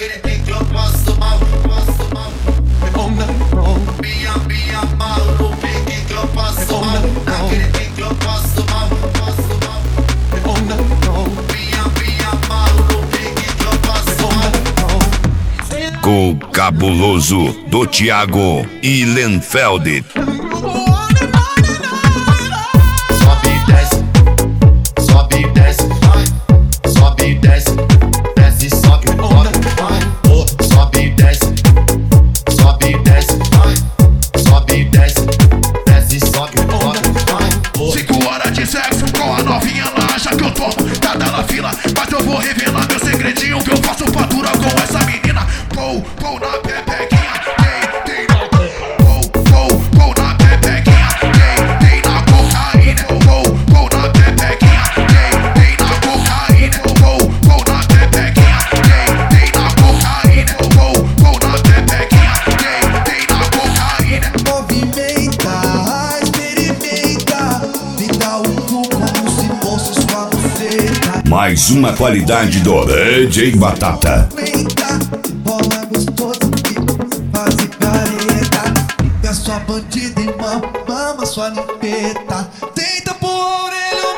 naquele pique eu passo mal, passo mal. Me amarro no pique que eu passo mal, naquele pique eu passo mal, passo mal. Me amarro no pique que eu passo mal. Com o cabuloso do Thiago e Lenfeld. Sobe e desce, sobe e desce, vai. Sobe e desce, desce e sobe, vai. Sobe e desce, sobe e desce, vai. Sobe e desce, desce e sobe, vai. 5 horas de sexo com a novinha lá, acha que eu tomo, tá na fila. Mas eu vou revelar meu segredinho que eu faço fatura com essa menina. Pou na pepequinha, tem na pou na pepequinha, tem na cocaína. Pou na pepequinha, tem na cocaína. Pou na pepequinha, tem na cocaína. Pou na pepequinha, tem na cocaína. Movimenta, experimenta, me dá o cu como se fosse sua buceta. Mais uma qualidade do DJ Batata. Bola gostosa que faz careta. É sua bandida e mama sua limpeta. Tenta por orelha